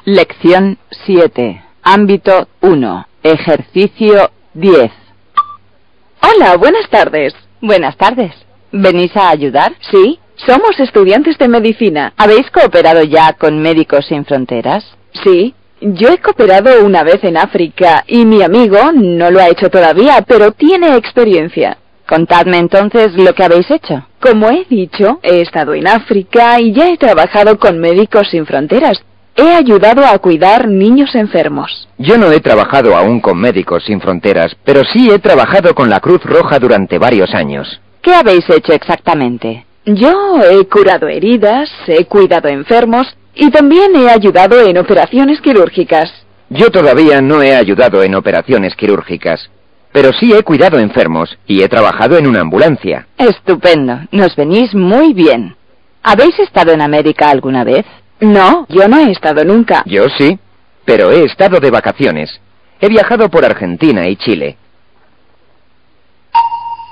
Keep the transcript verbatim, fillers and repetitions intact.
Lección siete. Ámbito uno. Ejercicio diez. Hola, buenas tardes. Buenas tardes. ¿Venís a ayudar? Sí, somos estudiantes de medicina. ¿Habéis cooperado ya con Médicos Sin Fronteras? Sí, yo he cooperado una vez en África y mi amigo no lo ha hecho todavía, pero tiene experiencia. Contadme entonces lo que habéis hecho. Como he dicho, he estado en África y ya he trabajado con Médicos Sin Fronteras. He ayudado a cuidar niños enfermos. Yo no he trabajado aún con Médicos Sin Fronteras, pero sí he trabajado con la Cruz Roja durante varios años. ¿Qué habéis hecho exactamente? Yo he curado heridas, he cuidado enfermos y también he ayudado en operaciones quirúrgicas. Yo todavía no he ayudado en operaciones quirúrgicas, pero sí he cuidado enfermos y he trabajado en una ambulancia. Estupendo, nos venís muy bien. ¿Habéis estado en América alguna vez? No, yo no he estado nunca. Yo sí, pero he estado de vacaciones. He viajado por Argentina y Chile.